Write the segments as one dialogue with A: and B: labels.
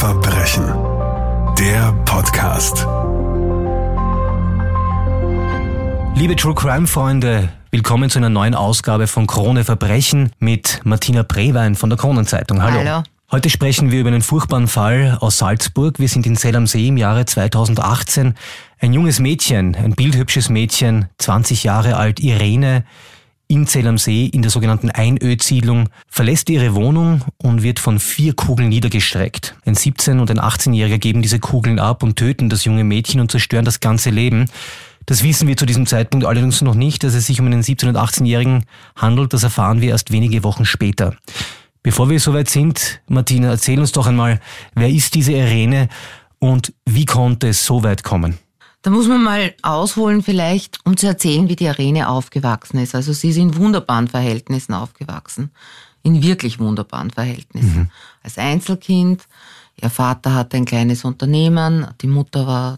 A: Verbrechen. Der Podcast.
B: Liebe True Crime Freunde, willkommen zu einer neuen Ausgabe von Krone Verbrechen mit Martina Brewein von der Kronenzeitung. Hallo. Heute sprechen wir über einen furchtbaren Fall aus Salzburg. Wir sind in Zell am See im Jahre 2018. Ein junges Mädchen, ein bildhübsches Mädchen, 20 Jahre alt, Irene, in Zell am See in der sogenannten Einöd-Siedlung, verlässt ihre Wohnung und wird von 4 Kugeln niedergestreckt. Ein 17- und ein 18-Jähriger geben diese Kugeln ab und töten das junge Mädchen und zerstören das ganze Leben. Das wissen wir zu diesem Zeitpunkt allerdings noch nicht, dass es sich um einen 17- und 18-Jährigen handelt. Das erfahren wir erst wenige Wochen später. Bevor wir soweit sind, Martina, erzähl uns doch einmal, wer ist diese Irene und wie konnte es so weit kommen?
C: Da muss man mal ausholen vielleicht, um zu erzählen, wie die Irene aufgewachsen ist. Also sie ist in wunderbaren Verhältnissen aufgewachsen, in wirklich wunderbaren Verhältnissen. Als Einzelkind, ihr Vater hatte ein kleines Unternehmen, die Mutter war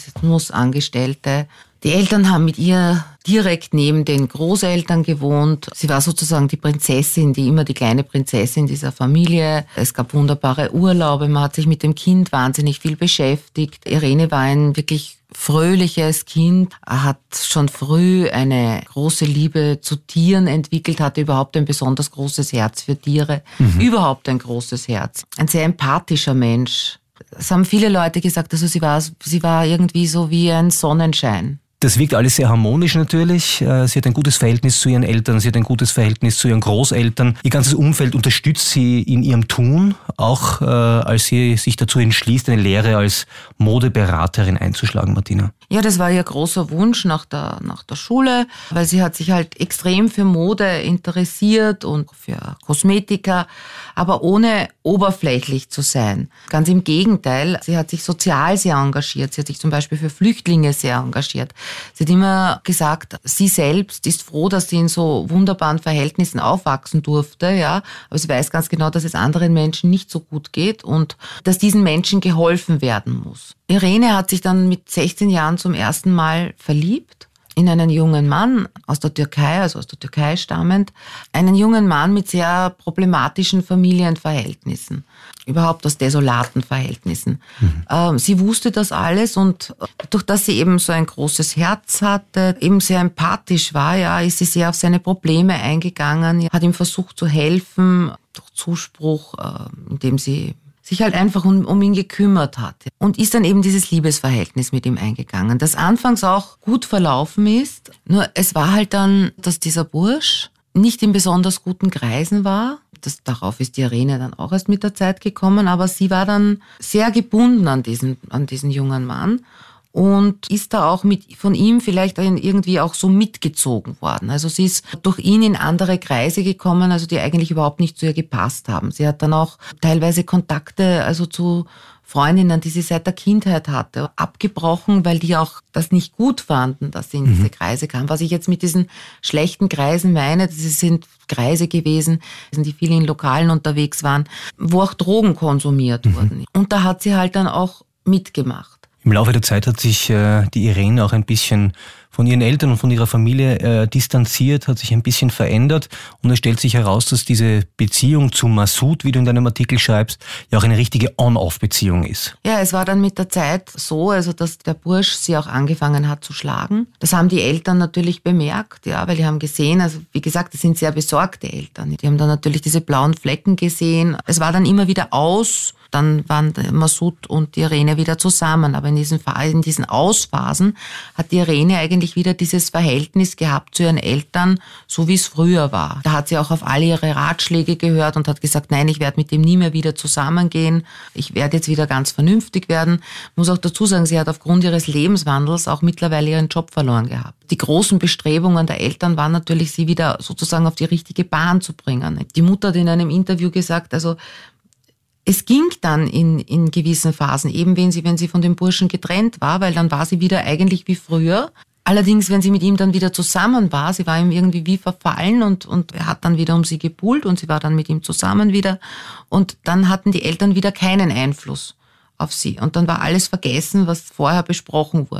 C: Tourismusangestellte. Die Eltern haben mit ihr direkt neben den Großeltern gewohnt. Sie war sozusagen die Prinzessin, immer die kleine Prinzessin dieser Familie. Es gab wunderbare Urlaube, man hat sich mit dem Kind wahnsinnig viel beschäftigt. Irene war ein wirklich fröhliches Kind, hat schon früh eine große Liebe zu Tieren entwickelt, hatte überhaupt ein besonders großes Herz für Tiere, überhaupt ein großes Herz. Ein sehr empathischer Mensch. Es haben viele Leute gesagt, also sie war irgendwie so wie ein Sonnenschein.
B: Das wirkt alles sehr harmonisch natürlich. Sie hat ein gutes Verhältnis zu ihren Eltern, sie hat ein gutes Verhältnis zu ihren Großeltern. Ihr ganzes Umfeld unterstützt sie in ihrem Tun, auch als sie sich dazu entschließt, eine Lehre als Modeberaterin einzuschlagen, Martina.
C: Ja, das war ihr großer Wunsch nach der Schule, weil sie hat sich halt extrem für Mode interessiert und für Kosmetika, aber ohne oberflächlich zu sein. Ganz im Gegenteil, sie hat sich sozial sehr engagiert. Sie hat sich zum Beispiel für Flüchtlinge sehr engagiert. Sie hat immer gesagt, sie selbst ist froh, dass sie in so wunderbaren Verhältnissen aufwachsen durfte, ja. Aber sie weiß ganz genau, dass es anderen Menschen nicht so gut geht und dass diesen Menschen geholfen werden muss. Irene hat sich dann mit 16 Jahren zum ersten Mal verliebt in einen jungen Mann aus der Türkei, also aus der Türkei stammend. Einen jungen Mann mit sehr problematischen Familienverhältnissen, überhaupt aus desolaten Verhältnissen. Sie wusste das alles und durch dass sie eben so ein großes Herz hatte, eben sehr empathisch war, ja, ist sie sehr auf seine Probleme eingegangen, hat ihm versucht zu helfen, durch Zuspruch, indem sie sich halt einfach um ihn gekümmert hat und ist dann eben dieses Liebesverhältnis mit ihm eingegangen, das anfangs auch gut verlaufen ist. Nur es war halt dann, dass dieser Bursch nicht in besonders guten Kreisen war. Darauf ist die Irene dann auch erst mit der Zeit gekommen, aber sie war dann sehr gebunden an diesen jungen Mann und ist da auch von ihm vielleicht irgendwie auch so mitgezogen worden. Also sie ist durch ihn in andere Kreise gekommen, also die eigentlich überhaupt nicht zu ihr gepasst haben. Sie hat dann auch teilweise Kontakte, also zu Freundinnen, die sie seit der Kindheit hatte, abgebrochen, weil die auch das nicht gut fanden, dass sie in diese Kreise kam. Was ich jetzt mit diesen schlechten Kreisen meine, das sind Kreise gewesen, die viel in Lokalen unterwegs waren, wo auch Drogen konsumiert wurden. Und da hat sie halt dann auch mitgemacht.
B: Im Laufe der Zeit hat sich die Irene auch ein bisschen von ihren Eltern und von ihrer Familie distanziert, hat sich ein bisschen verändert und es stellt sich heraus, dass diese Beziehung zu Massoud, wie du in deinem Artikel schreibst, ja auch eine richtige On-Off-Beziehung ist.
C: Ja, es war dann mit der Zeit so, also dass der Bursch sie auch angefangen hat zu schlagen. Das haben die Eltern natürlich bemerkt, ja, weil die haben gesehen, also wie gesagt, das sind sehr besorgte Eltern. Die haben dann natürlich diese blauen Flecken gesehen. Es war dann immer wieder aus. Dann waren Massoud und die Irene wieder zusammen. Aber in diesen Ausphasen hat die Irene eigentlich wieder dieses Verhältnis gehabt zu ihren Eltern, so wie es früher war. Da hat sie auch auf alle ihre Ratschläge gehört und hat gesagt, nein, ich werde mit dem nie mehr wieder zusammengehen. Ich werde jetzt wieder ganz vernünftig werden. Ich muss auch dazu sagen, sie hat aufgrund ihres Lebenswandels auch mittlerweile ihren Job verloren gehabt. Die großen Bestrebungen der Eltern waren natürlich, sie wieder sozusagen auf die richtige Bahn zu bringen. Die Mutter hat in einem Interview gesagt, also es ging dann in gewissen Phasen, eben wenn sie von dem Burschen getrennt war, weil dann war sie wieder eigentlich wie früher. Allerdings, wenn sie mit ihm dann wieder zusammen war, sie war ihm irgendwie wie verfallen und er hat dann wieder um sie gebuhlt und sie war dann mit ihm zusammen wieder. Und dann hatten die Eltern wieder keinen Einfluss auf sie. Und dann war alles vergessen, was vorher besprochen wurde.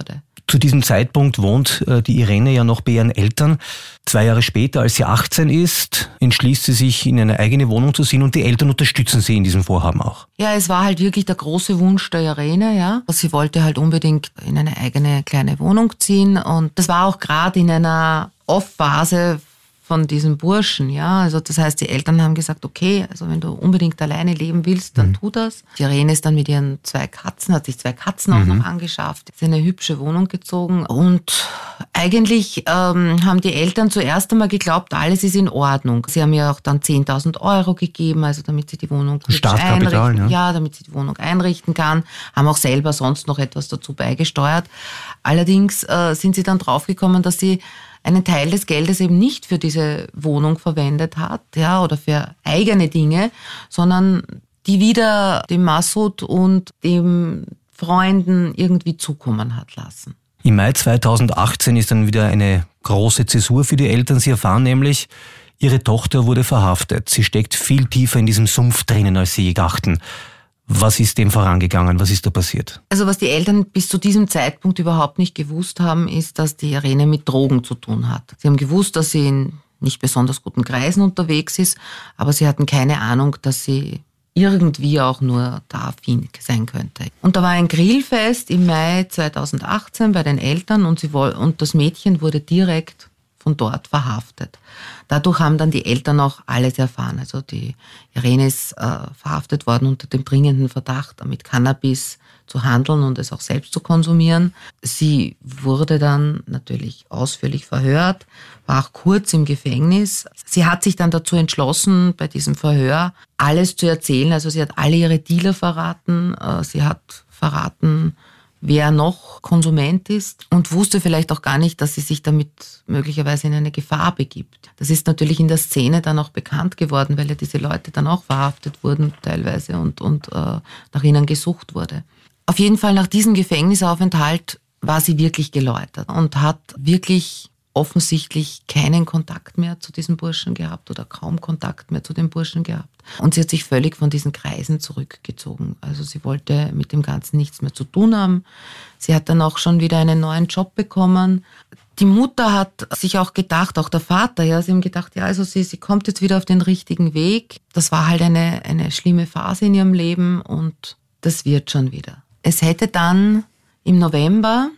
B: Zu diesem Zeitpunkt wohnt die Irene ja noch bei ihren Eltern. 2 Jahre später, als sie 18 ist, entschließt sie sich, in eine eigene Wohnung zu ziehen und die Eltern unterstützen sie in diesem Vorhaben auch.
C: Ja, es war halt wirklich der große Wunsch der Irene, ja. Sie wollte halt unbedingt in eine eigene kleine Wohnung ziehen und das war auch gerade in einer Off-Phase von diesem Burschen, ja. Also das heißt, die Eltern haben gesagt, okay, also wenn du unbedingt alleine leben willst, dann tu das. Die Irene ist dann mit ihren 2 Katzen, hat sich 2 Katzen auch noch angeschafft, ist in eine hübsche Wohnung gezogen und eigentlich haben die Eltern zuerst einmal geglaubt, alles ist in Ordnung. Sie haben ihr auch dann 10.000 Euro gegeben, also damit sie die Wohnung
B: Startkapital,
C: ja, damit sie die Wohnung einrichten kann, haben auch selber sonst noch etwas dazu beigesteuert. Allerdings sind sie dann draufgekommen, dass sie einen Teil des Geldes eben nicht für diese Wohnung verwendet hat, ja, oder für eigene Dinge, sondern die wieder dem Masud und dem Freunden irgendwie zukommen hat lassen.
B: Im Mai 2018 ist dann wieder eine große Zäsur für die Eltern. Sie erfahren nämlich, ihre Tochter wurde verhaftet. Sie steckt viel tiefer in diesem Sumpf drinnen, als sie dachten. Was ist dem vorangegangen? Was ist da passiert?
C: Also was die Eltern bis zu diesem Zeitpunkt überhaupt nicht gewusst haben, ist, dass die Irene mit Drogen zu tun hat. Sie haben gewusst, dass sie in nicht besonders guten Kreisen unterwegs ist, aber sie hatten keine Ahnung, dass sie irgendwie auch nur da affin sein könnte. Und da war ein Grillfest im Mai 2018 bei den Eltern und das Mädchen wurde direkt von dort verhaftet. Dadurch haben dann die Eltern auch alles erfahren. Also die Irene ist verhaftet worden unter dem dringenden Verdacht, mit Cannabis zu handeln und es auch selbst zu konsumieren. Sie wurde dann natürlich ausführlich verhört, war auch kurz im Gefängnis. Sie hat sich dann dazu entschlossen, bei diesem Verhör alles zu erzählen. Also sie hat alle ihre Dealer verraten, sie hat verraten, wer noch Konsument ist und wusste vielleicht auch gar nicht, dass sie sich damit möglicherweise in eine Gefahr begibt. Das ist natürlich in der Szene dann auch bekannt geworden, weil ja diese Leute dann auch verhaftet wurden teilweise und nach ihnen gesucht wurde. Auf jeden Fall nach diesem Gefängnisaufenthalt war sie wirklich geläutert und hat wirklich offensichtlich keinen Kontakt mehr zu diesem Burschen gehabt oder kaum Kontakt mehr zu dem Burschen gehabt. Und sie hat sich völlig von diesen Kreisen zurückgezogen. Also sie wollte mit dem Ganzen nichts mehr zu tun haben. Sie hat dann auch schon wieder einen neuen Job bekommen. Die Mutter hat sich auch gedacht, auch der Vater, ja, sie haben gedacht, ja, also sie kommt jetzt wieder auf den richtigen Weg. Das war halt eine schlimme Phase in ihrem Leben und das wird schon wieder. Es hätte dann im November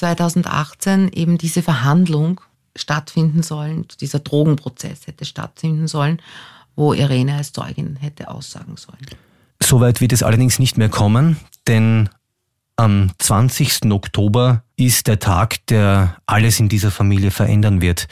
C: 2018 eben diese Verhandlung stattfinden sollen, dieser Drogenprozess hätte stattfinden sollen, wo Irene als Zeugin hätte aussagen sollen.
B: Soweit wird es allerdings nicht mehr kommen, denn am 20. Oktober ist der Tag, der alles in dieser Familie verändern wird.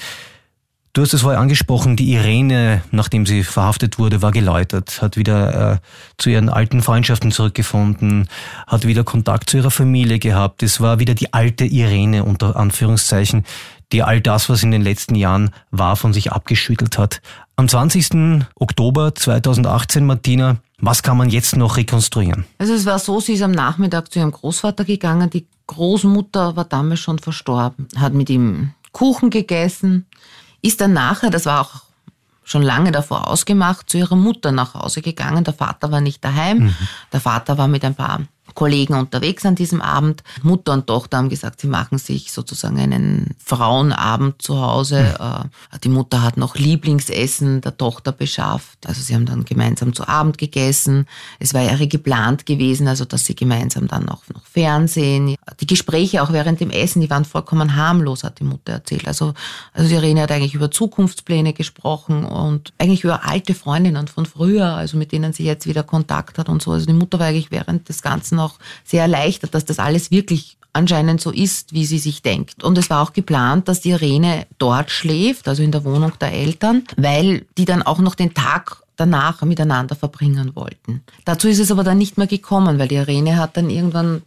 B: Du hast es vorher angesprochen, die Irene, nachdem sie verhaftet wurde, war geläutert, hat wieder zu ihren alten Freundschaften zurückgefunden, hat wieder Kontakt zu ihrer Familie gehabt. Es war wieder die alte Irene, unter Anführungszeichen, die all das, was in den letzten Jahren war, von sich abgeschüttelt hat. Am 20. Oktober 2018, Martina, was kann man jetzt noch rekonstruieren?
C: Also es war so, sie ist am Nachmittag zu ihrem Großvater gegangen. Die Großmutter war damals schon verstorben, hat mit ihm Kuchen gegessen, ist dann nachher, das war auch schon lange davor ausgemacht, zu ihrer Mutter nach Hause gegangen. Der Vater war nicht daheim. Der Vater war mit ein paar Kollegen unterwegs an diesem Abend. Mutter und Tochter haben gesagt, sie machen sich sozusagen einen Frauenabend zu Hause. Die Mutter hat noch Lieblingsessen der Tochter beschafft. Also sie haben dann gemeinsam zu Abend gegessen. Es war ja geplant gewesen, also dass sie gemeinsam dann auch noch Fernsehen. Die Gespräche auch während dem Essen, die waren vollkommen harmlos, hat die Mutter erzählt. Also die Irene hat eigentlich über Zukunftspläne gesprochen und eigentlich über alte Freundinnen von früher, also mit denen sie jetzt wieder Kontakt hat und so. Also die Mutter war eigentlich während des Ganzen auch sehr erleichtert, dass das alles wirklich anscheinend so ist, wie sie sich denkt. Und es war auch geplant, dass die Irene dort schläft, also in der Wohnung der Eltern, weil die dann auch noch den Tag danach miteinander verbringen wollten. Dazu ist es aber dann nicht mehr gekommen, weil die Irene hat dann irgendwann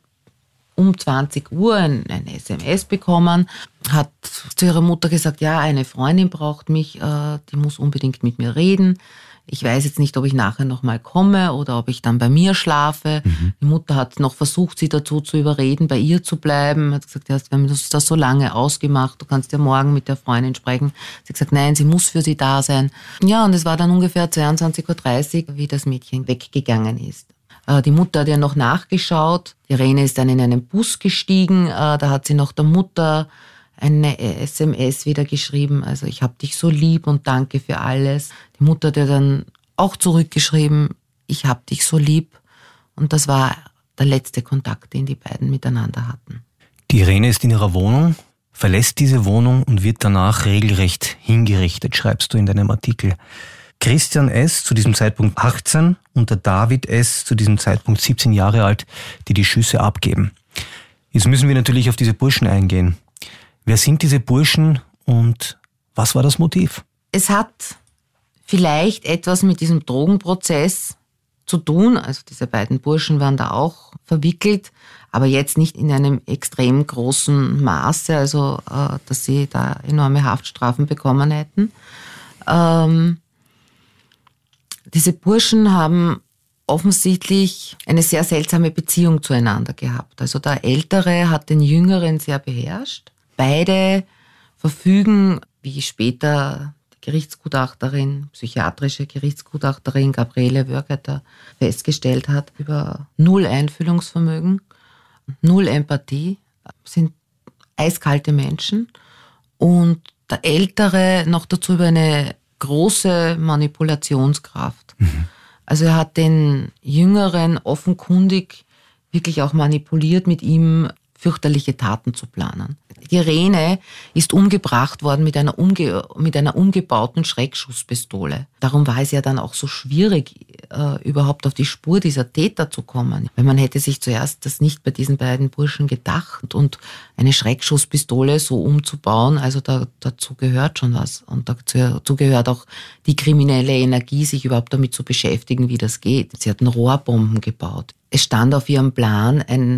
C: um 20 Uhr ein SMS bekommen, hat zu ihrer Mutter gesagt, ja, eine Freundin braucht mich, die muss unbedingt mit mir reden. Ich weiß jetzt nicht, ob ich nachher nochmal komme oder ob ich dann bei mir schlafe. Die Mutter hat noch versucht, sie dazu zu überreden, bei ihr zu bleiben. Hat gesagt, ja, wir haben das so lange ausgemacht, du kannst ja morgen mit der Freundin sprechen. Sie hat gesagt, nein, sie muss für sie da sein. Ja, und es war dann ungefähr 22.30 Uhr, wie das Mädchen weggegangen ist. Die Mutter hat ja noch nachgeschaut. Irene ist dann in einen Bus gestiegen. Da hat sie noch der Mutter eine SMS wieder geschrieben. Also ich habe dich so lieb und danke für alles. Die Mutter hat ja dann auch zurückgeschrieben, ich habe dich so lieb. Und das war der letzte Kontakt, den die beiden miteinander hatten.
B: Die Irene ist in ihrer Wohnung, verlässt diese Wohnung und wird danach regelrecht hingerichtet, schreibst du in deinem Artikel. Christian S., zu diesem Zeitpunkt 18, und der David S., zu diesem Zeitpunkt 17 Jahre alt, die Schüsse abgeben. Jetzt müssen wir natürlich auf diese Burschen eingehen. Wer sind diese Burschen und was war das Motiv?
C: Es hat vielleicht etwas mit diesem Drogenprozess zu tun. Also diese beiden Burschen waren da auch verwickelt, aber jetzt nicht in einem extrem großen Maße, also dass sie da enorme Haftstrafen bekommen hätten. Diese Burschen haben offensichtlich eine sehr seltsame Beziehung zueinander gehabt. Also der Ältere hat den Jüngeren sehr beherrscht. Beide verfügen, wie später die Gerichtsgutachterin, psychiatrische Gerichtsgutachterin Gabriele Wörgeter festgestellt hat, über null Einfühlungsvermögen, null Empathie, sind eiskalte Menschen. Und der Ältere noch dazu über eine große Manipulationskraft. Also er hat den Jüngeren offenkundig wirklich auch manipuliert, mit ihm fürchterliche Taten zu planen. Die Irene ist umgebracht worden mit einer umgebauten Schreckschusspistole. Darum war es ja dann auch so schwierig, überhaupt auf die Spur dieser Täter zu kommen. Weil man hätte sich zuerst das nicht bei diesen beiden Burschen gedacht. Und eine Schreckschusspistole so umzubauen, also dazu gehört schon was. Und dazu gehört auch die kriminelle Energie, sich überhaupt damit zu beschäftigen, wie das geht. Sie hatten Rohrbomben gebaut. Es stand auf ihrem Plan,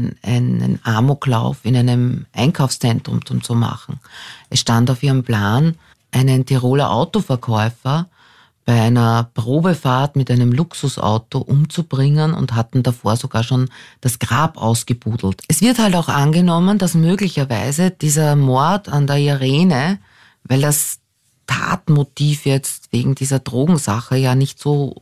C: einen Amoklauf in einem Einkaufszentrum zu machen. Es stand auf ihrem Plan, einen Tiroler Autoverkäufer bei einer Probefahrt mit einem Luxusauto umzubringen und hatten davor sogar schon das Grab ausgebuddelt. Es wird halt auch angenommen, dass möglicherweise dieser Mord an der Irene, weil das Tatmotiv jetzt wegen dieser Drogensache ja nicht so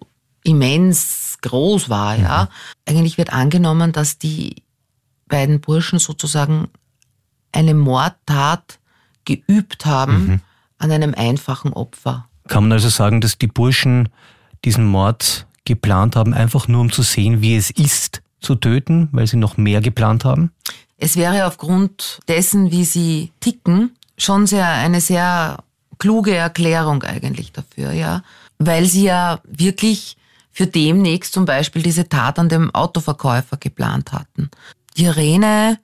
C: immens groß war, ja. Eigentlich wird angenommen, dass die beiden Burschen sozusagen eine Mordtat geübt haben an einem einfachen Opfer.
B: Kann man also sagen, dass die Burschen diesen Mord geplant haben, einfach nur um zu sehen, wie es ist, zu töten, weil sie noch mehr geplant haben?
C: Es wäre aufgrund dessen, wie sie ticken, schon eine sehr kluge Erklärung eigentlich dafür, ja. Weil sie ja wirklich für demnächst zum Beispiel diese Tat an dem Autoverkäufer geplant hatten. Die Irene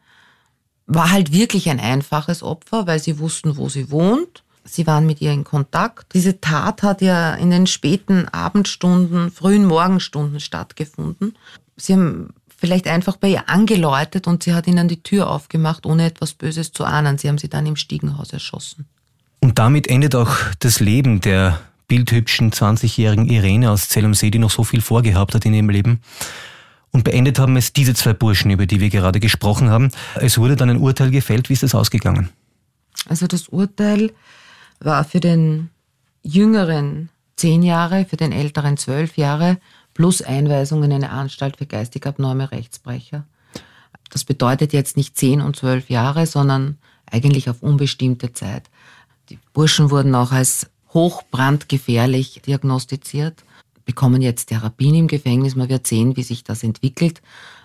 C: war halt wirklich ein einfaches Opfer, weil sie wussten, wo sie wohnt. Sie waren mit ihr in Kontakt. Diese Tat hat ja in den späten Abendstunden, frühen Morgenstunden stattgefunden. Sie haben vielleicht einfach bei ihr angeläutet und sie hat ihnen die Tür aufgemacht, ohne etwas Böses zu ahnen. Sie haben sie dann im Stiegenhaus erschossen.
B: Und damit endet auch das Leben der bildhübschen 20-jährigen Irene aus Zell am See, die noch so viel vorgehabt hat in ihrem Leben. Und beendet haben es diese zwei Burschen, über die wir gerade gesprochen haben. Es wurde dann ein Urteil gefällt. Wie ist das ausgegangen?
C: Also das Urteil war für den Jüngeren 10 Jahre, für den Älteren 12 Jahre, plus Einweisung in eine Anstalt für geistig abnorme Rechtsbrecher. Das bedeutet jetzt nicht 10 und 12 Jahre, sondern eigentlich auf unbestimmte Zeit. Die Burschen wurden auch als hochbrandgefährlich diagnostiziert, bekommen jetzt Therapien im Gefängnis. Man wird sehen, wie sich das entwickelt.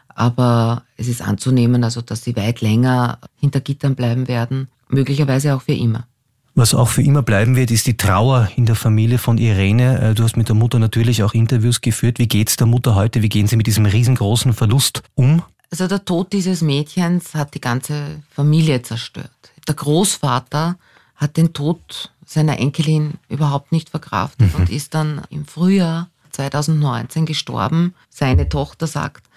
C: Aber es ist anzunehmen, also, dass sie weit länger hinter Gittern bleiben werden, möglicherweise auch für immer.
B: Was auch für immer bleiben wird, ist die Trauer in der Familie von Irene. Du hast mit der Mutter natürlich auch Interviews geführt. Wie geht's der Mutter heute? Wie gehen Sie mit diesem riesengroßen Verlust um?
C: Also der Tod dieses Mädchens hat die ganze Familie zerstört. Der Großvater hat den Tod seiner Enkelin überhaupt nicht verkraftet und ist dann im Frühjahr 2019 gestorben. Seine Tochter sagt,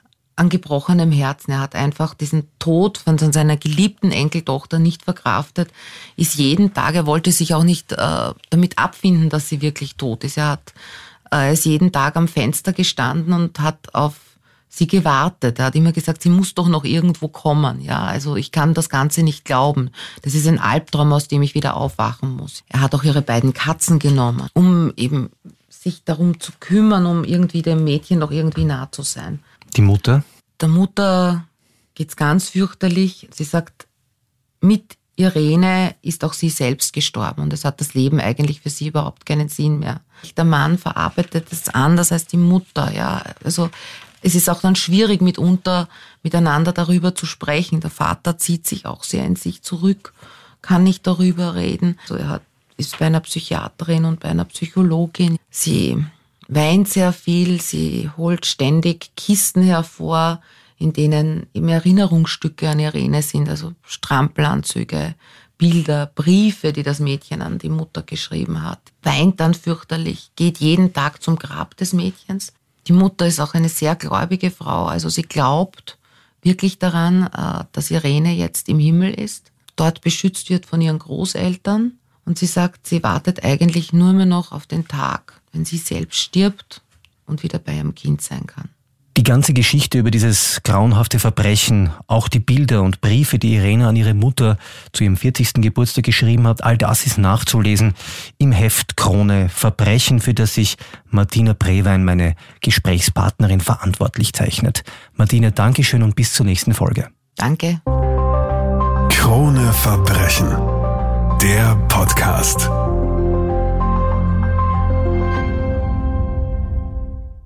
C: an gebrochenem Herzen. Er hat einfach diesen Tod von seiner geliebten Enkeltochter nicht verkraftet, ist jeden Tag, er wollte sich auch nicht damit abfinden, dass sie wirklich tot ist. Er ist jeden Tag am Fenster gestanden und hat auf sie gewartet. Er hat immer gesagt, sie muss doch noch irgendwo kommen. Ja, also ich kann das Ganze nicht glauben. Das ist ein Albtraum, aus dem ich wieder aufwachen muss. Er hat auch ihre beiden Katzen genommen, um eben sich darum zu kümmern, um irgendwie dem Mädchen noch irgendwie nah zu sein.
B: Die Mutter?
C: Der Mutter geht's ganz fürchterlich. Sie sagt, mit Irene ist auch sie selbst gestorben und es hat das Leben eigentlich für sie überhaupt keinen Sinn mehr. Der Mann verarbeitet es anders als die Mutter, ja. Also es ist auch dann schwierig mitunter miteinander darüber zu sprechen. Der Vater zieht sich auch sehr in sich zurück, kann nicht darüber reden. Also ist bei einer Psychiaterin und bei einer Psychologin. Sie weint sehr viel, sie holt ständig Kisten hervor, in denen eben Erinnerungsstücke an Irene sind, also Strampelanzüge, Bilder, Briefe, die das Mädchen an die Mutter geschrieben hat. Weint dann fürchterlich, geht jeden Tag zum Grab des Mädchens. Die Mutter ist auch eine sehr gläubige Frau, also sie glaubt wirklich daran, dass Irene jetzt im Himmel ist, dort beschützt wird von ihren Großeltern. Und sie sagt, sie wartet eigentlich nur mehr noch auf den Tag, wenn sie selbst stirbt und wieder bei ihrem Kind sein kann.
B: Die ganze Geschichte über dieses grauenhafte Verbrechen, auch die Bilder und Briefe, die Irene an ihre Mutter zu ihrem 40. Geburtstag geschrieben hat, all das ist nachzulesen im Heft Krone Verbrechen, für das sich Martina Brewein, meine Gesprächspartnerin, verantwortlich zeichnet. Martina, Dankeschön und bis zur nächsten Folge.
C: Danke.
A: Krone Verbrechen, der Podcast.